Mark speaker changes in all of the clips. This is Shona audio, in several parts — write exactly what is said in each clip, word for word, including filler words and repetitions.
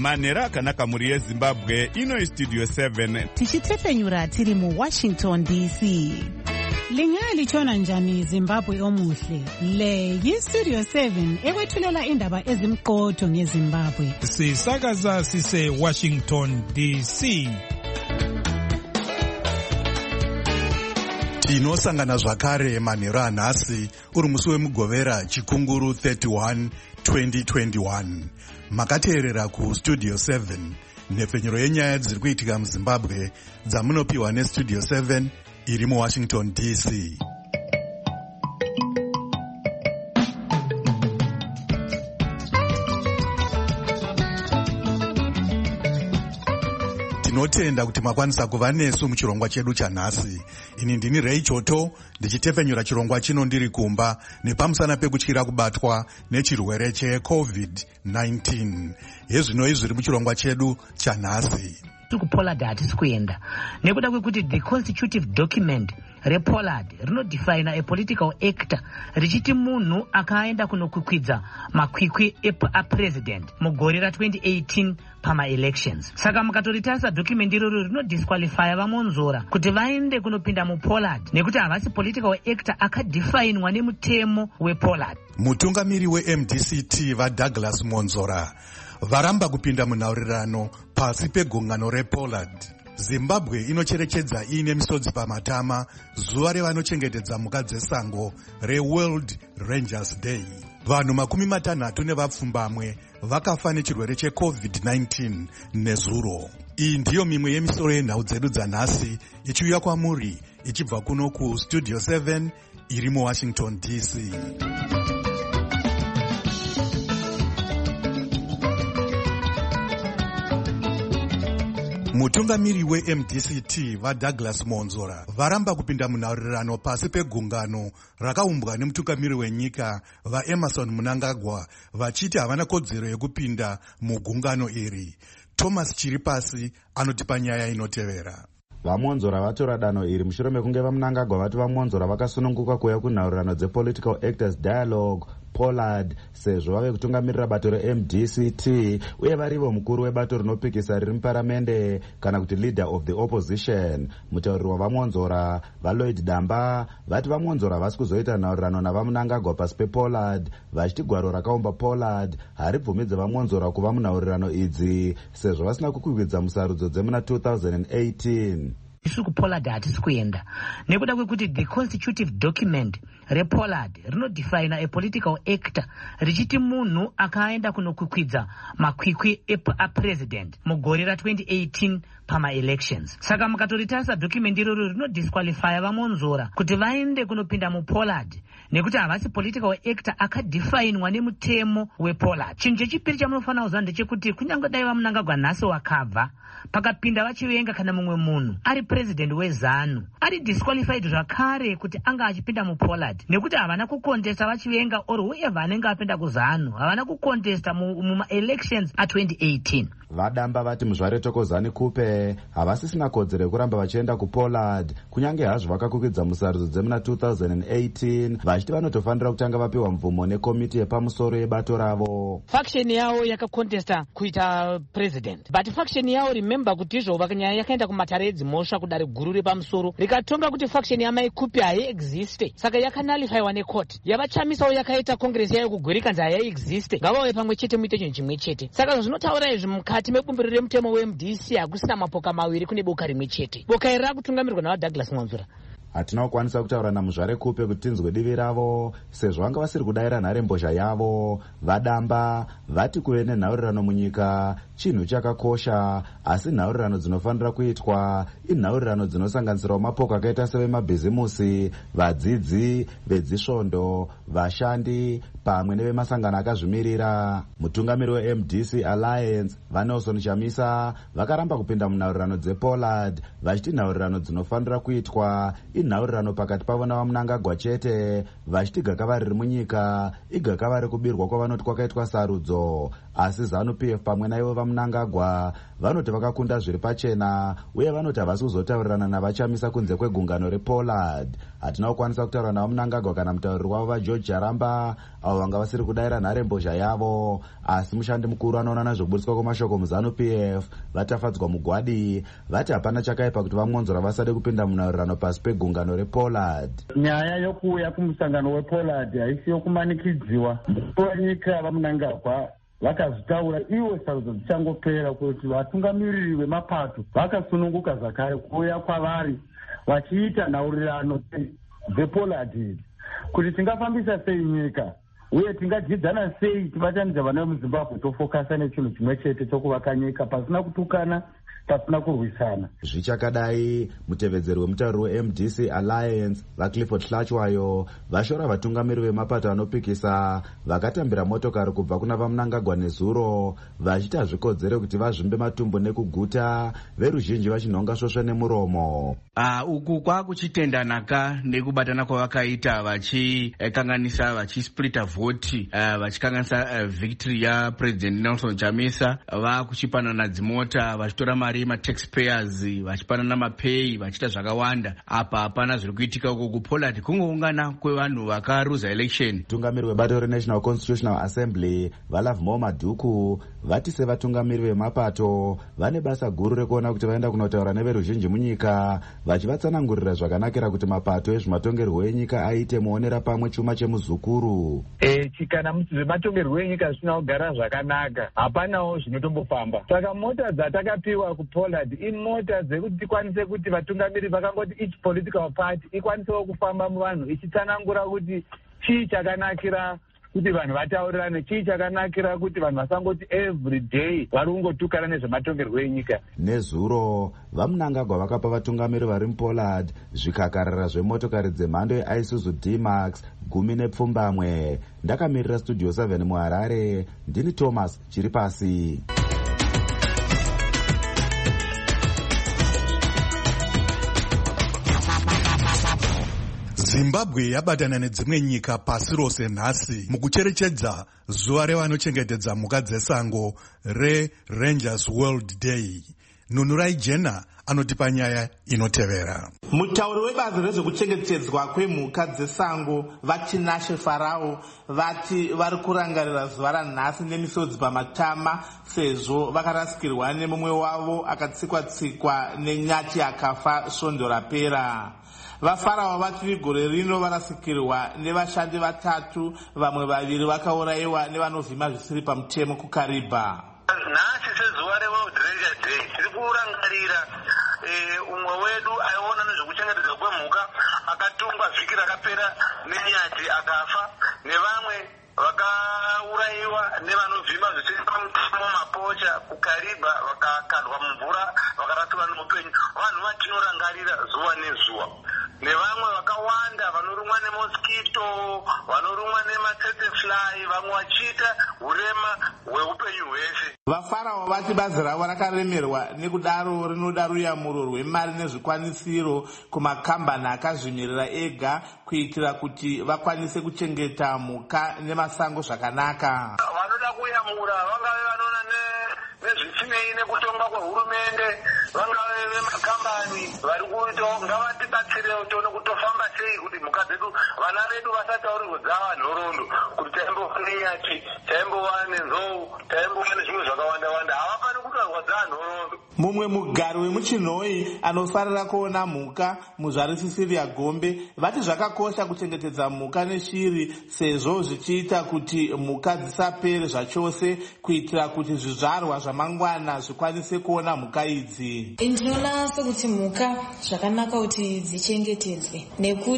Speaker 1: manhero akanaka mhuri yezimbabwe. Ino istudio seven
Speaker 2: tichitefenyura tiri muwashington D C.
Speaker 3: Lingalitshona njani Zimbabwe omuhle? Le yistudio seven ekwethulela indaba ezimqotho ngeZimbabwe.
Speaker 4: Sisakaza sise Washington D C.
Speaker 5: Tinosangana zvakare manhero anhasi uri musi wemugovera chikunguru thirty-one twenty twenty-one. Makateerera ku studio seven nhefenyuro yenyaya dziri kuitika muZimbabwe dzamunopiwa nestudio seven iri muWashington D C. Tinotenda kuti makwanisa kuva nesu muchirongwa chedu chanhasi. Ini ndini Ray Choto ndichitefenyura chirongwa chino ndiri kumba nepamusana pekutyira kubatwa nechirwere checovid nineteen. Hezvino izviri muchirongwa chedu chanhasi.
Speaker 6: Pollard hatisi kuenda nekuda kwekuti the constitutive document rePollard rinodefine a political actor richiti munhu akaenda kunokwikwidza makwikwi apresident mugore ra twenty eighteen pama-elections. Saka mukatoritarisa document iroro rinodisqualifya vamonzora kuti vaende kunopinda muPollard nekuti havasi political actor akadefinwa nemutemo wePollard.
Speaker 5: Mutungamiri weM D C T vaDouglas Monzora varamba kupinda munhaurirano pasi pegungano rePollard. Zimbabwe inocherechedza iine misodzi pamatama zuva revanochengetedza mhuka dzesango reWorld Rangers Day. Vanhu makumi matanhatu nevapfumbamwe vakafa nechirwere checovid nineteen nezuro. Iyi ndiyo mimwe yemisoro yenhau dzedu dzanhasi ichiuya kwamuri ichibva kuno kustudio seven iri muWashington D C. Mutungamiri weM D C T vaDouglas Monzora varamba kupinda munhaurirano pasi pegungano rakaumbwa nemutungamiri wenyika vaEmerson Mnangagwa vachiti havana kodzero yekupinda mugungano iri. Thomas Chiripasi anotipa nyaya inotevera.
Speaker 7: Vamonzora vatora danho iri mushure mekunge vaMnangagwa vati vamonzora vakasununguka kuuya kunhaurirano dzepolitical actors dialogue Pollard sezvo vave kutungamirira bato reM D C T uye varivo mukuru webato rinopikisa riri muparamende kana kuti leader of the opposition. Mutauriri wavamonzora vaLloyd Damba vati vamonzora havasi kuzoita nhaurirano navaMnangagwa pasi pePollard vachiti gwaro rakaumba Pollard haribvumidze vamonzora kuva munhaurirano idzi sezvo vasina kukwikwidza musarudzo dzemuna two thousand eighteen.
Speaker 6: Isu kuPollard hatisi kuenda nekuda kwekuti the constitutive document rePollard rinodefine a political actor richiti munhu akaenda kunokwikwidza makwikwi apresident mugore ra twenty eighteen pama-elections. Saka mukatoritarisa document iroro rinodisqualifya vamonzora kuti vaende kunopinda muPollard nekuti havasi political actor akadefinwa nemutemo wePollard. Chinhu chechipiri chamunofanira kuziva ndechekuti kunyange dai vaMnangagwa nhasi wakabva pakapinda vachivenga kana mumwe munhu ari president wezanu ari disqualified zvakare kuti anga achipinda muPollard nekuti havana kukontesta vachivenga or whoever anenge apinda kuzanu havana kukontesta muma-elections a twenty eighteen.
Speaker 7: Vadamba vati muzvare Tokozani Kupe havasisina kodzero yekuramba vachienda kuPollard kunyange hazvo vakakwikidza musarudzo dzemuna two thousand eighteen vachiti vanotofanira kutanga vapiwa mvumo nekomiti yepamusoro yebato ravo.
Speaker 8: Faction yavo yakakontesta kuita president but faction yavo remember kuti izvo vakanyaya yakaenda kumatare edzimhosva kudare guru repamusoro rikatonga kuti faction yamai Kupe haiexiste saka yakanalifaiwa necourt yavachamisawo yakaita congress yayo kugori kanzi haiexiste ngavauye pamwe chete muite chinhu chimwe chete. Saka zvinotaura izvi mukati mebumbiro remutemo weM D C hakusina mapoka maviri kune boka rimwe chete. Boka iri rakutungamirwa navaDouglas Monzora.
Speaker 7: Hatina kukwanisa kutaura namuzvare Kupe kuti tinzwe divi ravo sezvo vanga vasiri kudayira nharembozha yavo. Vadamba vati kuve nenhaurirano munyika chinhu chakakosha asi nhaurirano dzinofanira kuitwa inhaurirano dzinosanganisirawo mapoka akaita sevemabhizimusi, vadzidzi, vedzisvondo, vashandi pamwe nevemasangano akazvimirira. Mutungamiri weM D C Alliance vaNelson Chamisa vakaramba kupinda munhaurirano dzePollard vachiti nhaurirano dzinofanira kuitwa inhaurirano pakati pavo navaMnangagwa chete vachiti gakava riri munyika igakava rekubirwa kwavanoti kwakaitwa sarudzo. Asi ZANU-P F pamwe naivo vaMnangagwa vanoti vakakunda zviri pachena uye vanoti havasi kuzotaurirana navachamisa kunze kwegungano rePollard. Hatina kukwanisa kutaura navaMnangagwa kana mutauriri wavo vaGeorge Jaramba avo avo vanga vasiri kudayira nharembozha yavo. Asi mushandi mukuru anoona nezvekuburiswa kwemashoko muZANU-P F vatafadzwa mugwadi vati hapana chakaipa kuti vaMonzora vasade kupinda munhaurirano pasi pegungano rePollard.
Speaker 9: Nyaya yokuuya kumusangano wePollard haisi yokumanikidziwa. Nyika vaMnangagwa vakazvitaura ivo sarudzo dzichangopera kuti vatungamiriri vemapato vakasununguka zvakare kuuya kwavari vachiita nhaurirano dzePollard kuti tingafambisa sei nyika uye tingadyidzana sei tibatanidza vana vemuZimbabwe tofokasa nechinhu chimwe chete chokuvaka nyika pasina kutukana pasina kurwisana.
Speaker 7: Zvichakadai mutevedzeri wemutauro weM D C Alliance vaClifford Hlachwayo vashora vatungamiri vemapato anopikisa vakatambira motokari kubva kuna vaMnangagwa nezuro vachita zvikodzero kuti vazvimbe matumbu nekuguta veruzhinji vachinhonga svosve nemuromo.
Speaker 10: Uh, uku kwakuchitendanaka nekubatana kwavakaita vachikanganisa vachisplita vhoti uh, vachikanganisa uh, victory yaPresident Nelson Chamisa vakuchipanana dzimota vachitora mari mataxpayers vachipanana mapei vachiita zvakawanda. Apa hapana zviri kuitika uko kuPollard kungoungana kwevanhu vakaruza election.
Speaker 7: Mutungamiri webato reNational Constitutional Assembly vaLovemore Madhuku vati sevatungamiri vemapato vane basa guru rekuona kuti vaenda kunotaura neveruzhinji munyika vachivatsanangurira zvakanakira kuti mapato ezvematongerwo enyika aite muonera pamwe chuma chemuzukuru.
Speaker 9: E, chikana zvematongerwo enyika zvisina kugara zvakanaka hapanawo zvinotombofamba. Saka mota dzatakapiwa kuPollard imota dzekuti tikwanise kuti vatungamiri vakangoti each political party ikwanisewo kufamba muvanhu ichitsanangura kuti chii chakanakira kuti vanhu vataurirane, chii chakanakira kuti vanhu vasangoti every day vari kungotukana nezvematongerwo enyika.
Speaker 7: Nezuro vaMnangagwa vakapa vatungamiri vari muPollard zvikakarara zvemotokari dzemhando yeIsuzu D-Max gumi nepfumbamwe. Ndakamirira Studio seven muHarare, ndini Thomas Chiripasi.
Speaker 5: Zimbabwe yabatana nedzimwe nyika pasi rose nhasi mukucherechedza zuva revanochengetedza mhuka dzesango reRangers World Day. Nunurai Jena anotipa nyaya inotevera.
Speaker 11: Mutauri webazi rezvekuchengetedzwa kwemhuka dzesango vaChinashe Farao vati vari kurangarira zuva ranhasi nemisodzi pamatama sezvo vakarasikirwa nemumwe wavo akatsikwa-tsikwa nenyati akafa svondo rapera. VaFarao vati gore rino varasikirwa nevashandi vatatu, vamwe vaviri vakaurayiwa nevanovhima zvisiri pamutemo kuKariba.
Speaker 12: Nhasi sezuva reWorld Ranger Day tiri kurangarira umwe wedu aiona nezvekuchengetedzwa kwemhuka akatungwa vhiki rakapera nenyati akafa, nevamwe vakaurayiwa nevanovhima zvisiri pamutemo mapocha kuKariba vakakandwa mumvura vakarasiwa neupenyu. Vanhu vatinorangarira zuva nezuva. Nevamwe vakawanda vanorumwa nemoskito, vanorumwa nematsetsefly, vamwe vachiita urema hweupenyu hwese.
Speaker 11: VaFarao vati bazi ravo rakaremerwa nekudaro rinoda ruyamuro rwemari nezvikwanisiro kumakambani akazvimirira ega kuitira kuti vakwanise kuchengeta mhuka nemasango zvakanaka.
Speaker 12: Vanoda kuyamura vangave vanoona nezvisinei nekutonga kwehurumende, vangave vemakambani vari kuitawo ngavatibatsirewo tione kutofamba sei kuti mhuka dzedu, vana vedu vasataurirwe dzava nhoroondo kuti taimbova nenyati, taimbova nenzou, taimbova nezvimwe zvakawanda-wanda. Havafani kutaurwa dzava nhoroondo.
Speaker 11: Mumwe mugari wemuChinhoi anofarira kuona mhuka muzvari Cecilia Gombe vati zvakakosha kuchengetedza mhuka neshiri sezvo zvichiita kuti mhuka dzisapere zvachose kuitira kuti zvizvarwa zvamangwana zvikwanise kuona mhuka idzi.
Speaker 13: Ndinoona sekuti mhuka zvakanaka kuti dzichengetedzwe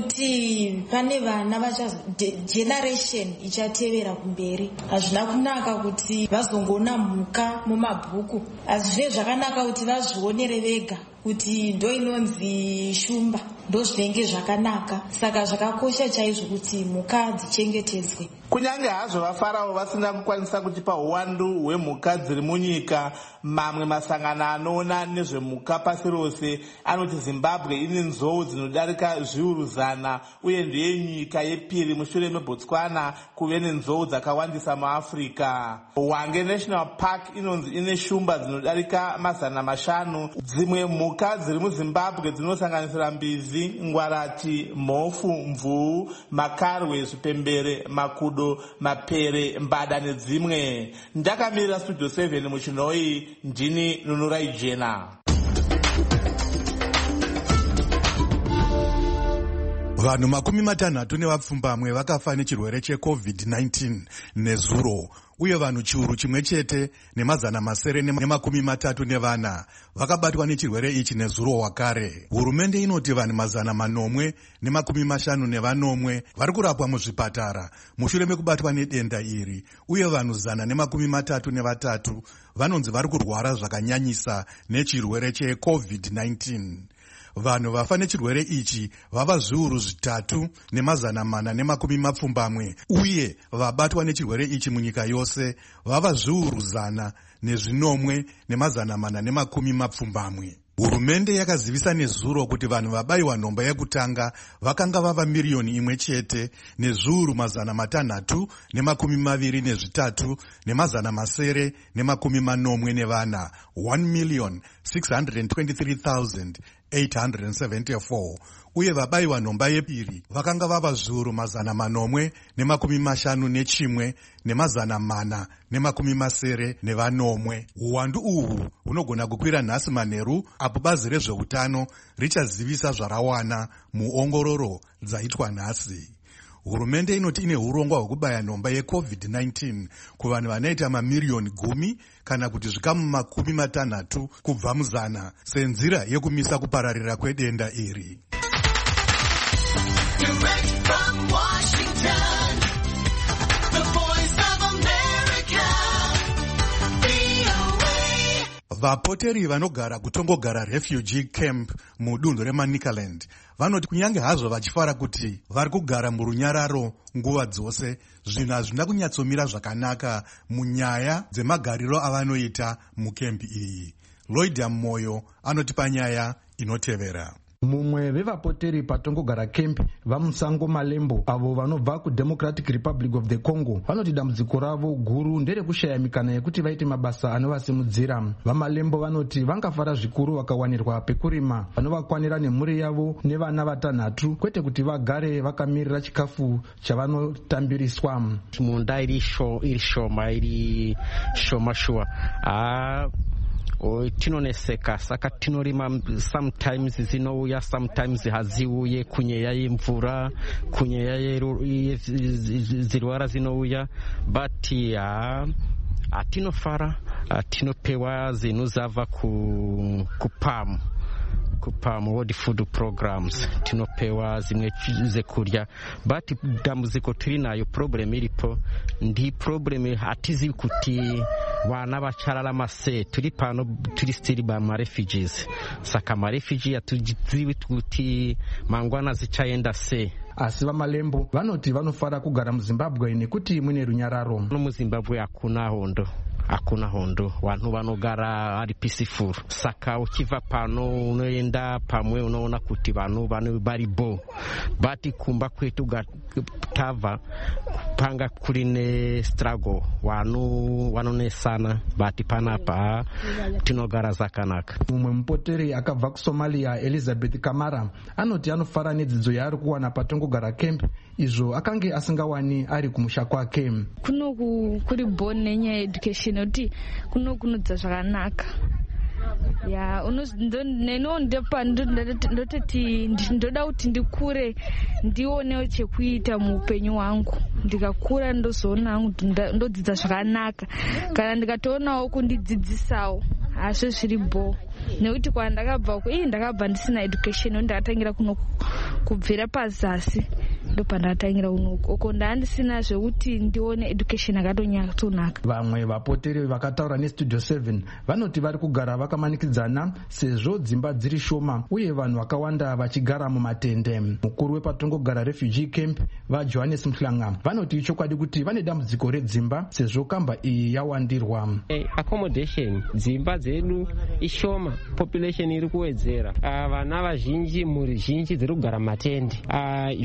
Speaker 13: nekuti pane vana vacha generation ichatevera kumberi. Hazvina kunaka kuti vazongoona mhuka mumabhuku, asi zvine zvakanaka kuti vazvionere vega kuti ndo inonzi shumba, ndo zvinenge zvakanaka. Saka zvakakosha chaizvo kuti mhuka dzichengetedzwe.
Speaker 11: Kunyange hazvo vaFarao vasina kukwanisa kutipa uwandu hwemhuka dziri munyika, mamwe masangano anoona nezvemhuka pasi rose anoti Zimbabwe ine nzou dzinodarika zviuru zana uye ndiye nyika yepiri mushure meBotswana kuve nenzou dzakawandisa muAfrica. Hwange National Park inonzi ine shumba dzinodarika mazana mashanu. Dzimwe mhuka mhuka dziri muzimbabwe dzinosanganisira mbizi, ngwarati, mhofu, mvuu, makarwe, zvipembere, makudo, mapere, mbada nedzimwe. Ndakamirira Studio seven muchinoi, ndini Nunurai Jena.
Speaker 5: Vanhu makumi matanhatu nevapfumbamwe vakafa nechirwere checovid nineteen nezuro, uye vanhu chiuru chimwe chete nemazana masere nemakumi matatu nevana vakabatwa nechirwere ichi nezuro wakare. Hurumende inoti vanhu mazana manomwe nemakumi mashanu nevanomwe vari kurapwa muzvipatara mushure mekubatwa nedenda iri, uye vanhu zana nemakumi matatu nevatatu vanonzi vari kurwara zvakanyanyisa nechirwere checovid nineteen. Vanhu vafa nechirwere ichi vava zviuru zvitatu nemazana mana nemakumi mapfumbamwe, uye vabatwa nechirwere ichi munyika yose vava zviuru zana nezvinomwe nemazana mana nemakumi mapfumbamwe. Hurumende yakazivisa nezuro kuti vanhu vabayiwa nhomba yekutanga vakanga vava miriyoni imwe chete nezviuru mazana matanhatu nemakumi maviri nezvitatu nemazana masere nemakumi manomwe nevana, one million six hundred twenty-three thousand eight hundred seventy-four, uye vabayiwa nhomba yepiri vakanga vava zviuru mazana manomwe nemakumi mashanu nechimwe nemazana mana nemakumi masere nevanomwe. Uwandu uhwu hunogona kukwira nhasi manheru apo bazi rezveutano richazivisa zvarawana muongororo dzaitwa nhasi. Hurumende inoti ine urongwa hwekubaya nhomba yecovid nineteen kuvanhu vanoita mamiriyoni gumi kana kuti zvikamu makumi matanhatu kubva muzana senzira yekumisa kupararira kwedenda iri. Vapoteri vanogara kutongogara refugee camp mudunhu reManicaland vanoti kunyange hazvo vachifara kuti vari kugara murunyararo nguva dzose, zvinhu hazvina kunyatsomira zvakanaka munyaya dzemagariro avanoita mukempi iyi. Lloyd Moyo anotipa nyaya inotevera.
Speaker 14: Mumwe vevapoteri patongogara camp vamusango Malembo avo vanobva kuDemocratic Republic of the Congo vanoti dambudziko ravo guru nderekushaya mikana yekuti vaite mabasa anovasimudzira. VaMalembo vanoti vangafara zvikuru vakawanirwa pekurima vanovakwanira nemhuri yavo nevana vatanhatu, kwete kuti vagare vakamirira chikafu chavanotambiriswa.
Speaker 15: Munda iri shoma iri shoma shuwa ah O tinoneseka saka tinorima, sometimes zinouya sometimes haziuye, kunyeya yemvura kunyeya yezirwara zinouya, but ya atinofara tinopewa zvinhu zabva ku kupamu kupamu World Food Programs, tinopewa zimwe zekurya, but dambudziko tiri nayo, problem iripo ndi problem hatizivi kuti vana vachararama sei. Turi pano turi still bama refugees, saka ma refugee hatizivi kuti mangwana zichaenda sei.
Speaker 14: Asi VaMalembo vanoti vanofara kugara muZimbabwe nekuti mune runyararo.
Speaker 15: MuZimbabwe hakuna hondo hakuna hondo, vanhu vanogara ari peaceful, saka uchibva pano unoenda pamwe unoona kuti vanhu vano varibo, but kumba kwetu tabva panga kuri ne struggle, vanhu vanonesana, but panapa tinogara zvakanaka.
Speaker 14: Mumwe mupoteri akabva kuSomalia Elizabeth Kamara anoti anofara nedzidzo yaari kuwana patongogara camp, izvo akange asingawani ari kumusha kwake.
Speaker 16: Kuno kuri born nenyaya education kuti kuno kunodza zvakanaka. Ya neno ndepa ndototi ndoda kuti ndikure ndionewo chekuita muupenyu wangu, ndikakura ndozoona hangu ndodzidza zvakanaka, kana ndikatoonawo kundidzidzisawo asi zviribo, nekuti kwandakabva uko ii ndakabva ndisina education, ndakatangira kuno kubvira pazasi ndopandakatangira unoku, uko ndandisina zvekuti ndione education yakatonyatsonaka.
Speaker 14: Vamwe vapoteri vakataura neStudio seven vanoti vari kugara vakamanikidzana sezvo dzimba dziri shoma uye vanhu vakawanda vachigara mumatende. Mukuru wepatongogara refugee camp vaJohannes Mhlanga vanoti ichokwadi kuti vane dambudziko redzimba sezvo kamba iyi yawandirwa.
Speaker 17: Hey, accommodation dzimba dzedu ishoma, population iri kuwedzera, uh, vana vazhinji, mhuri zhinji dziri kugara matende, uh, zvisiri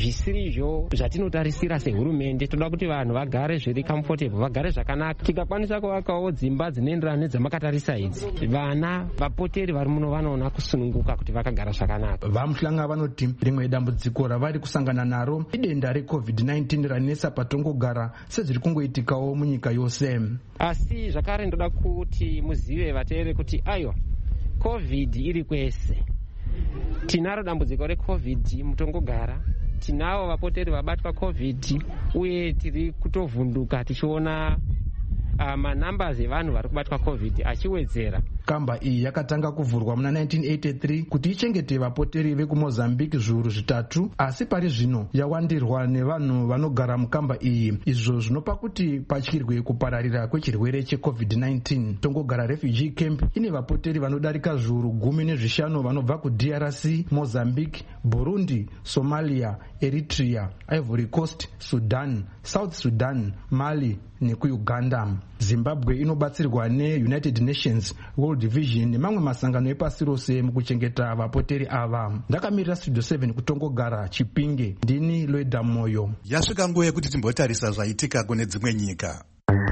Speaker 17: izvo zvatinotarisira sehurumende. Toda kuti vanhu vagare zviri comfortable, vagare zvakanaka. Tikakwanisa kuvakawo dzimba dzinoenderana nedzamakatarisa idzi, vana vapoteri vari muno vanoona kusununguka kuti vakagara zvakanaka.
Speaker 14: Vamuhlanga vanoti rimwe dambudziko ravari kusangana naro idenda recovid nineteen ranesa patongogara sezviri kungoitikawo munyika yose.
Speaker 17: Asi zvakare ndoda kuti muzive vateere kuti aiwa covid iri kwese. Tinaro dambudziko recovid mutongogara, tinavo vapoteri vabatwa covid, uye tiri kutovhunduka tichiona uh, manambers evanhu vari kubatwa covid achiwedzera.
Speaker 14: Kamba iyi yakatanga kuvhurwa muna nineteen eighty-three kuti ichengete vapoteri vekumozambique zviuru zvitatu, asi pari zvino yawandirwa nevanhu vanogara mukamba iyi. Izvo zvinopa kuti patyirwe kupararira kwechirwere checovid nineteen. Tongogara refugee camp ine vapoteri vanodarika zviuru gumi nezvishanu vanobva kuD R C, Mozambique, Burundi, Somalia, Eritrea, Ivory Coast, Sudan, South Sudan, Mali nekuuganda. Zimbabwe inobatsirwa neUnited Nations, World Vision nemamwe masangano epasi rose mukuchengeta vapoteri ava. Ndakamirira Studio seven kutongogara Chipinge, ndini Loida Moyo.
Speaker 5: Yasvika nguva yekuti timbotarisa zvaitika kune dzimwe nyika.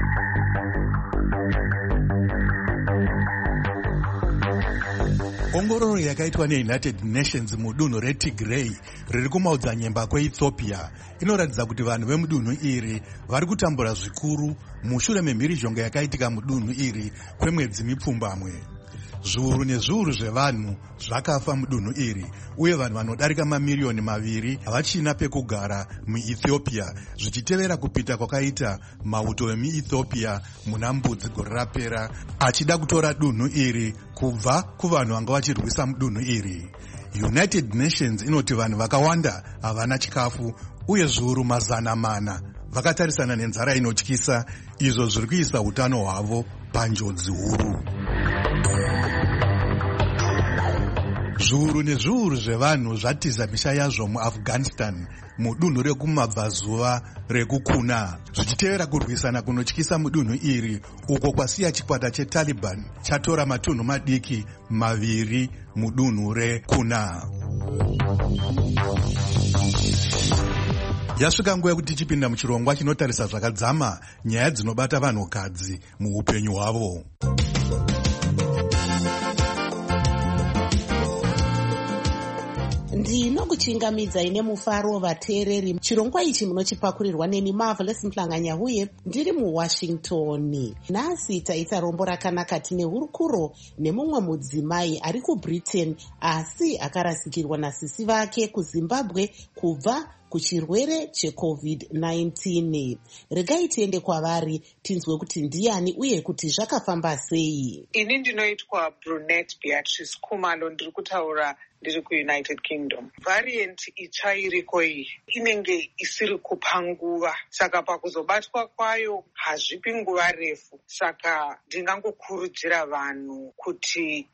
Speaker 5: Ongororo yakaitwa neUnited Nations mudunhu reTigray riri kumaodzanyemba kweEthiopia inoratidza kuti vanhu vemudunhu iri vari kutambura zvikuru mushure memhirizhonga yakaitika mudunhu iri kwemwedzi mipfumbamwe. Zviuru nezviuru zvevanhu zvakafa mudunhu iri, uye vanhu vanodarika mamiriyoni maviri havachina pekugara muEthiopia, zvichitevera kupita kwakaita mauto emuEthiopia muna mbudzi gore rapera achida kutora dunhu iri kubva kuvanhu vanga vachirwisa mudunhu iri. United Nations inoti vanhu vakawanda havana chikafu, uye zviuru mazana mana vakatarisana nenzara inotyisa, izvo zviri kuisa utano hwavo panjodzi huru. Zviuru nezviuru zvevanhu zvatiza misha yazvo muAfghanistan mudunhu rekumabvazuva rekukuna, zvichitevera kurwisana kunotyisa mudunhu iri uko kwasiya chikwata cheTaliban chatora matunhu madiki maviri mudunhu rekuna. Yasvika nguva yekuti tichipinda muchirongwa chinotarisa zvakadzama nyaya dzinobata vanhukadzi muupenyu hwavo.
Speaker 2: ndinokuchingamidzai nemufaro vateereri. chirongwa ichi munochipakurirwa neni Marvelous Mhlanganya ndiri muWashington. Nhasi taita rombo rakanaka tine hurukuro nemumwe mudzimai ari kuBritain asi akarasikirwa nasisi vake kuZimbabwe kubva kuchirwere checovid nineteen. Regai tiende kwavari tinzwe kuti ndiani uye kuti zvakafamba sei.
Speaker 18: Ini ndinoitwa Brunette Beatrice Kumalo, ndiri kutaura ndiri kuUnited Kingdom. Variant itsva iriko iyi inenge isiri kupa nguva, saka pakuzobatwa kwayo hazvipi nguva refu. Saka ndingangokurudzira vanhu kuti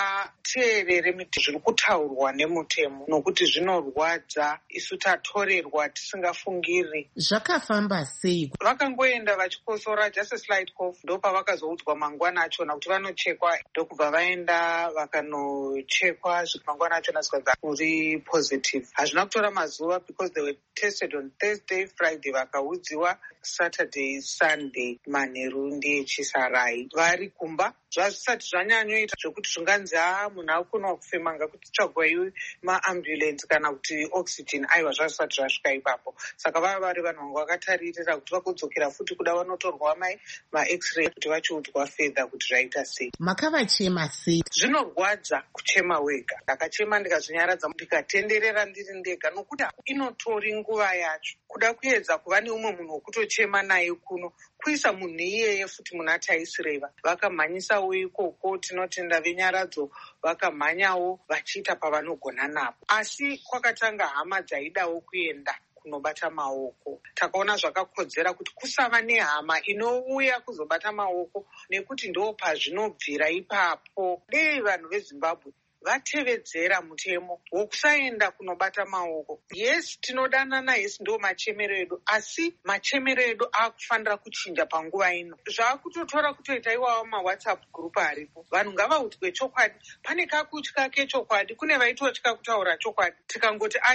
Speaker 18: vateerere zviri kutaurwa nemutemo, nokuti zvinorwadza, isu tatorerwa tisingafungiri.
Speaker 2: Zvakafamba sei?
Speaker 18: Vakangoenda vachikosora just a slight cough, ndopavakazoudzwa mangwana achona kuti vanochekwa, ndokubva vaenda vakanochekwa mangwana achona saka uri positive. Hazvina kutora mazuva because they were tested on Thursday, Friday vakaudziwa Saturday, Sunday manheru ndechisarai. Vari kumba zvazvisati zvanyanyoita zvokuti zvinganzi ha munhu akukona kufema ngakuti tsvagwai maambulensi kana kuti oxygen, aiwa zvazvisati zvasvika ipapo. Saka vava vari vanhu vanga vakataririra kuti vakudzokera futi kuda vanotorwa mai max-ray kuti vachiudzwa fedha kuti zvaita sei.
Speaker 2: Makavachema sei?
Speaker 18: Zvinorwadza kuchema wega. Ndakachema ndikazvinyaradza ndikatenderera ndiri ndega, nokuti inotori nguva yacho kuda kuedza kuva neumwe munhu wokutochema naye kuno kuisa munhu iyeye futi muna taisireva. Vakamhanyisawo ikoko, tinotenda venyaradzo vakamhanyawo vachiita pavanogona napo, asi kwakatanga hama dzaidawo kuenda kunobata maoko. Takaona zvakakodzera kuti kusava nehama inouya kuzobata maoko, nekuti ndo pazvinobvira ipapo. Dei vanhu veZimbabwe vatevedzera mutemo wokusaenda kunobata maoko. Yes, tinodanana, yes, ndo machemero edu, asi machemero edu akufanira kuchinja panguva ino. Zvaakutotora kutoita iwawo maWhatsApp group aripo. Vanhu ngavaudzwe chokwadi. Pane kakutya kechokwadi, kune vaitotya kutaura chokwadi. Tikangoti aiwa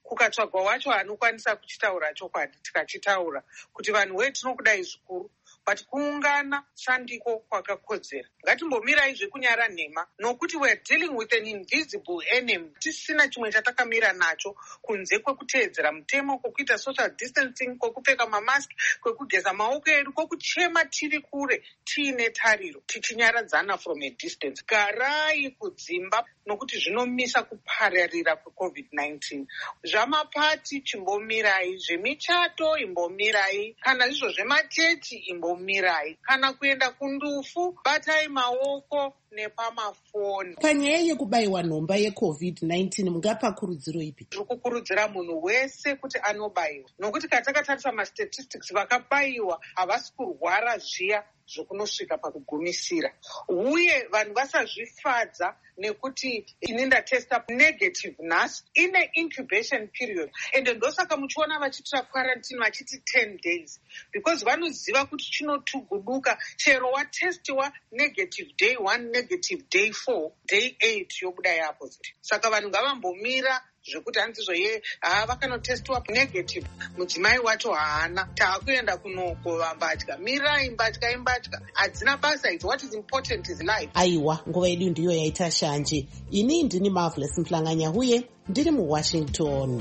Speaker 18: kukatsvagwa wacho anokwanisa kuchitaura chokwadi, tikachitaura kuti vanhu we tinokudai zvikuru, but kuungana shandiko kwakakodzera. Ngatimbomirai zvekunyara nhema, nokuti we are dealing with an invisible enemy. Tisina chimwe chatakamira nacho kunze kwekuteedzera mutemo, kwokuita social distancing, kwokupfeka mamaski, kwekugeza maoko edu, kwokuchema tiri kure tiine tariro, tichinyaradzana from a distance. Garai kudzimba, nokuti zvinomisa kupararira kwecovid nineteen. Zvamapati chimbomirai, zvemichato imbomirai, kana izvo zvemachechi imbomirai, kana kuenda kundufu batai maoko nepamafoni.
Speaker 2: Panyaya yekubayiwa nhomba yecovid nineteen mungapa kurudziro ipi?
Speaker 18: Tiri kukurudzira munhu wese kuti anobayiwa, nokuti katakatarisa mastatistics vakabayiwa havasi kurwara zviya zvokunosvika pakugumisira, uye vanhu vasazvifadza nekuti ini ndatesta negative nhasi, ine incubation period, ende ndosaka muchiona vachitira quarantine vachiti ten days, because vanoziva kuti chinotuguduka chero watestiwa negative day one, negative day four, day eight yobuda yapositive. Saka vanhu ngavambomira zvekuti handizvo ye haa vakanotestiwa negative mudzimai wacho haana, taakuenda kunokova mbatya. Mirai, mbatya imbatya hadzina basa idzi. What is important is life.
Speaker 2: Aiwa, nguva yedu ndiyo yaita shanje. Ini ndini Marvelous Mhlanga-Nyahuye, ndiri muWashington.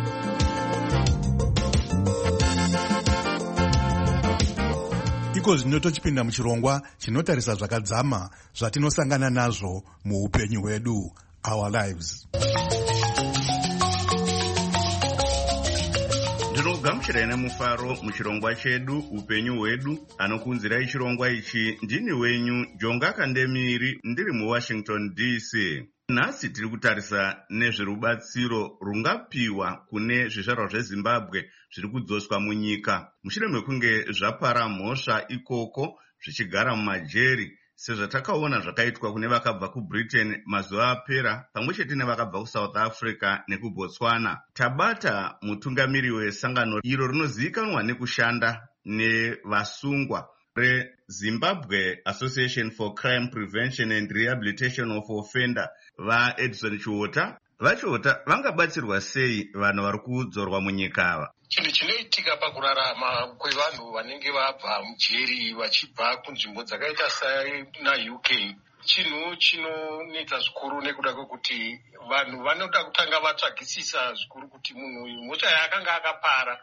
Speaker 5: iko zvino tochipinda muchirongwa chinotarisa zvakadzama zvatinosangana nazvo muupenyu hwedu, our lives.
Speaker 1: ndinogamuchirai nemufaro muchirongwa chedu upenyu hwedu. Anokunzirai chirongwa ichi ndini wenyu Jonga Kandemiri, ndiri muWashington D C. Nhasi tiri kutarisa nezverubatsiro rungapiwa kune zvizvarwa zveZimbabwe zviri kudzoswa munyika mushure mekunge zvapara mhosva ikoko zvichigara mumajeri, sezvatakaona zvakaitwa kune vakabva kuBritain mazuva apera, pamwe chete nevakabva kuSouth Africa nekuBotswana. Tabata mutungamiri wesangano iro rinozivikanwa nekushanda nevasungwa reZimbabwe Association for Crime Prevention and Rehabilitation of Offender, vaEdison Chiota. Vachiota vangabatsirwa sei vanhu vari kudzorwa munyika ava?
Speaker 19: Chinhu chinoitika pakurarama kwevanhu vanenge vabva mujeri vachibva kunzvimbo dzakaita sana U K chinhu chinonetsa zvikuru, nekuda kwekuti vanhu vanoda kutanga vatsvagisisa zvikuru kuti munhu uyu mhosva yaakanga akapara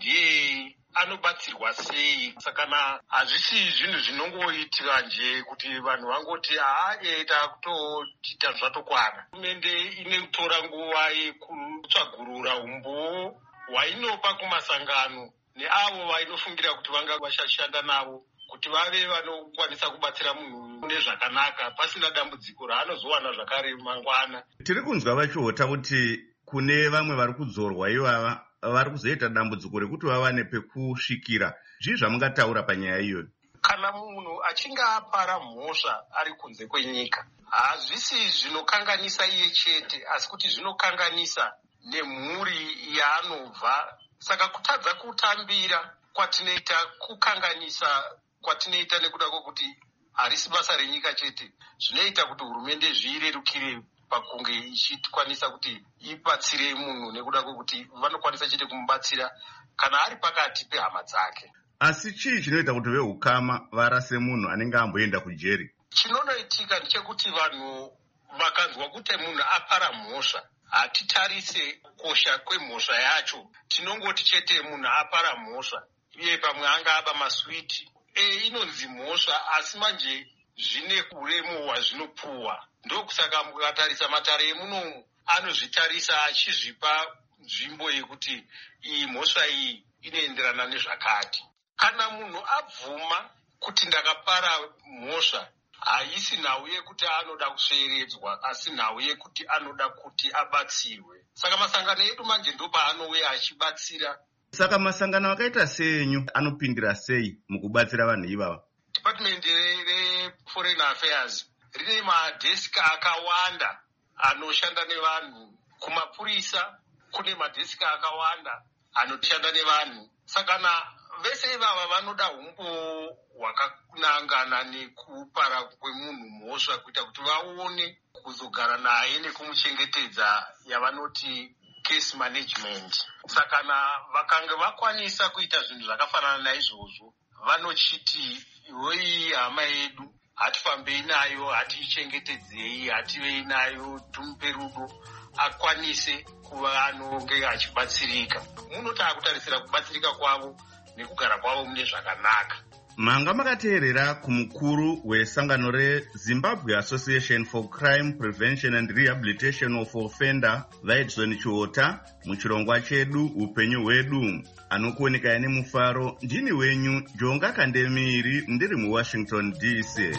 Speaker 19: ndiye anobatsirwa sei. Sakana hazvisi zvinhu zvinongoitika nje kuti vanhu vangoti haa eta kutoita zvatokwana. Hurumende inotora nguva yekutsvagurura umboo hwainopa kumasangano neavo vainofungira kuti vanga vachashanda navo kuti vave vanokwanisa kubatsira munhu nezvakanaka pasina dambudziko raanozowana zvakare mangwana.
Speaker 1: Tiri kunzwa vachiota kuti kune vamwe vari kudzorwa ivava vari kuzoita dambudziko rekuti vawane pekusvikira. Zvii zvamungataura panyaya iyoyo?
Speaker 19: Kana munhu achinge apara mhosva ari kunze kwenyika, hazvisi zvinokanganisa iye chete, asi kuti zvinokanganisa nemhuri yaanobva. Saka kutadza kutambira kwatinoita, kukanganisa kwatinoita nekuda kwokuti harisi basa renyika chete, zvinoita kuti hurumende zviirerukire pakunge ichikwanisa kuti ibatsire munhu, nekuda kwokuti vanokwanisa chete kumubatsira kana ari pakati pehama dzake.
Speaker 1: Asi chii chinoita kuti vehukama varase munhu anenge amboenda kujeri?
Speaker 19: Chinonoitika ndechekuti vanhu vakanzwa kuti munhu apara mhosva, hatitarise kukosha kwemhosva yacho. Tinongoti chete munhu apara mhosva, iye pamwe anga aba maswiti, e inonzi mhosva, asi manje zvine uremu hwazvinopuhwa. Ndokusaka mukatarisa matare emunomu anozvitarisa achizvipa nzvimbo yekuti iyi mhosva iyi inoenderana nezvakati. Kana munhu abvuma kuti ndakapara mhosva, haisi nhau yekuti anoda kusveredzwa, asi nhau yekuti anoda kuti abatsirwe. Saka masangano edu manje ndo paanouya achibatsira.
Speaker 1: Saka masangano akaita senyu anopindira sei mukubatsira vanhu ivava?
Speaker 19: Department reForeign Affairs rine madheski akawanda anoshanda nevanhu. Kumapurisa kune madheski akawanda anoshanda nevanhu. Saka na vese ivava vanoda umbo hwakanangana nekupara kwemunhu mhosva, kuita kuti vaone kuzogara naye nekumuchengetedza, yavanoti case management. Saka kana vakanga vakwanisa kuita zvinhu zvakafanana naizvozvo, vanochiti iwoi hama yedu hatifambei nayo, hatiichengetedzei, hativei nayo, tumupe rudo akwanise kuva anonge achibatsirika. Munoti akutarisira kubatsirika kwavo nekugara kwavo mune zvakanaka.
Speaker 1: Manga makateerera kumukuru wesangano reZimbabwe Association for Crime Prevention and Rehabilitation of Offender vaEdson Chiota muchirongwa chedu upenyu hwedu. Anokuonekaya nemufaro ndini wenyu Jonga Kandemiri ndiri muWashington D C.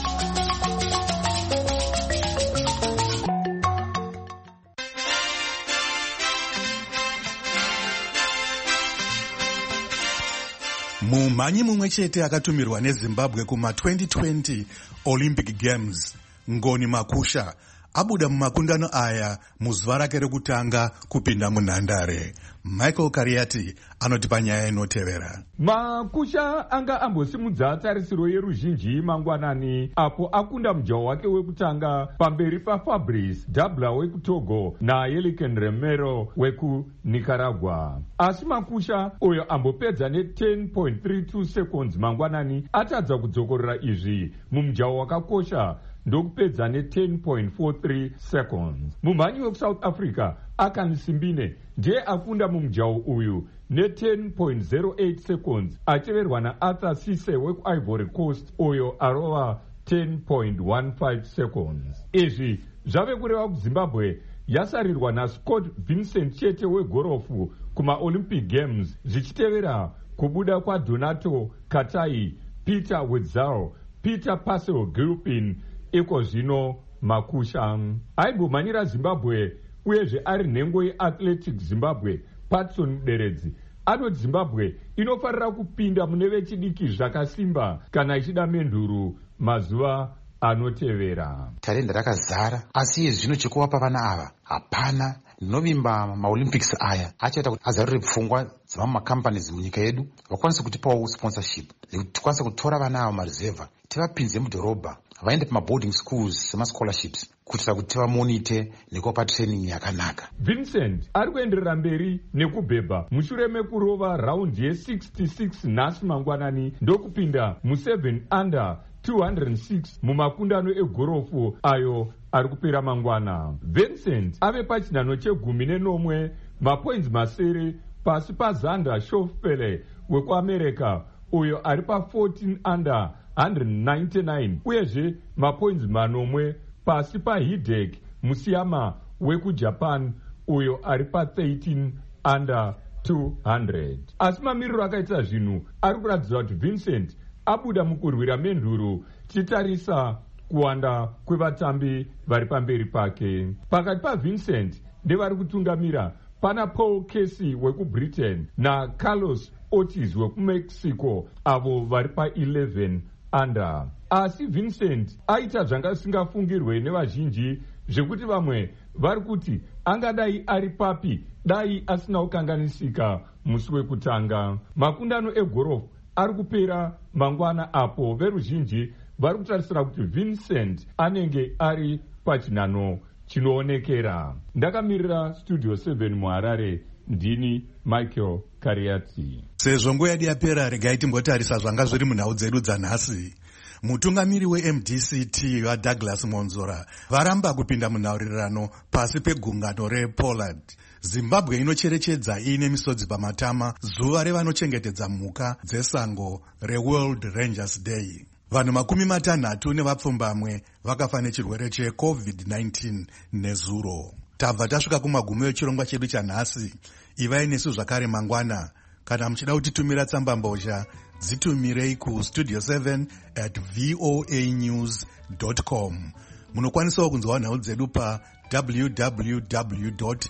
Speaker 5: Mumhanyi mumwe chete akatumirwa neZimbabwe kuma twenty twenty Olympic Games, Ngoni Makusha, abuda mumakundano aya muzuva rake rekutanga kupinda munhandare. Michael Kariati anotipa nyaya inotevera.
Speaker 20: Makusha anga ambosimudza tarisiro yeruzhinji mangwanani apo akunda mujaho wake wekutanga pamberi paFabrice Dabla wekuTogo naYeliken Remero wekuNicaragua. Asi Makusha uyo ambopedza ne ten point three two seconds mangwanani atadza kudzokorera izvi mumujaho wakakosha ndokupedza ne ten point four three seconds. Mumhanyi wekuSouth Africa Akani Simbine ndiye akunda mumujaho uyu ne ten point zero eight seconds acheverwa naArthur Cisse wekuIvory Coast uyo arova ten point one five seconds. Izvi zvave kureva kuZimbabwe yasarirwa naScott Vincent chete wegorofu kumaOlympic Games zvichitevera kubuda kwaDonato Katai, Peter Wetzel, Peter Pascal Gilpin, iko zvino Makusha aibomhanyira Zimbabwe uyezve ari nhengo yeAthletic Zimbabwe. Patson Deredzi anoti Zimbabwe inofarira kupinda mune vechidiki zvakasimba kana ichida menduru mazuva anotevera.
Speaker 21: Tarenda rakazara, asi izvi zvino chekuvapa vana ava hapana. Novimba maOlympics aya achaita kuti azarure pfungwa dzevamwe makampanies munyika yedu vakwanise kutipawo sponsorship nekuti tikwanise kutora vana ava mareserva tivapinze mudhorobha vaende pamaboarding schools semascholarships kuitira kuti tivamonite nekuvapa training yakanaka.
Speaker 20: Vincent ari kuenderera mberi nekubhebha mushure mekurova raundi ye-sixty-six nhasi mangwanani ndokupinda mu-seven under two hundred six mumakundano egorofu ayo ari kupera mangwana. Vincent ave pachinhano chegumi nenomwe mapoints masere pasi paZander Schofele wekuAmerica uyo ari pa-fourteen under one hundred ninety-nine uyezve mapoints manomwe pasi paHidek Musiyama wekuJapan uyo ari pa-thirteen under two hundred. Asi mamiriro akaita zvinhu ari kuratidza kuti Vincent abuda mukurwira menduru tichitarisa kuwanda kwevatambi vari pamberi pake. Pakati paVincent nevari kutungamira pana Paul Casey wekuBritain naCarlos Ortiz wekuMexico avo vari pa-eleven under. Asi Vincent aita zvanga zvisingafungirwe nevazhinji zvekuti vamwe vari kuti angadai ari papi dai asina kukanganisika musi wekutanga. Makundano egorofu ari kupera mangwana apo veruzhinji vari kutarisira kuti Vincent anenge ari pachinhano chinoonekera. Ndakamirira Studio seven muHarare, ndini Michael Kariati.
Speaker 5: Sezvo nguva yedu yapera, regai timbotarisa zvanga zviri munhau dzedu dzanhasi. Mutungamiri weM D C T vaDouglas Monzora varamba kupinda munhaurirano pasi pegungano rePollard. Zimbabwe inocherechedza iine misodzi pamatama zuva revanochengetedza mhuka dzesango reWorld Rangers Day. Vanhu makumi matanhatu nevapfumbamwe vakafa nechirwere cheCovid nineteen nezuro. Tabva tasvika kumagumo echirongwa chedu chanhasi. Ivai nesu zvakare mangwana. Kana muchida kutitumira tsamba mbozha, dzitumirei ku studio seven at voa news dot com. Munokwanisawo kunzwawo nhau dzedu pa w w w dot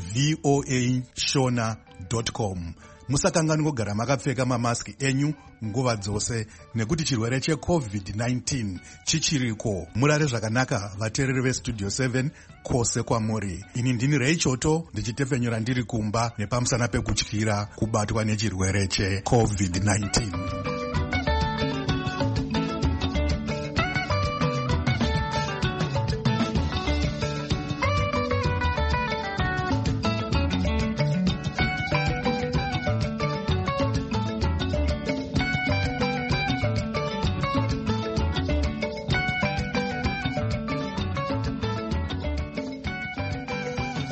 Speaker 5: voa shona dot com. Musakanganwe kugara makapfeka mamaski enyu nguva dzose nekuti chirwere cheCovid nineteen chichiriko. Murare zvakanaka vateereri veStudio seven kwose kwamuri. Ini ndini Ray Choto ndichitepfenyura ndiri kumba nepamusana pekutyira kubatwa nechirwere cheCovid nineteen.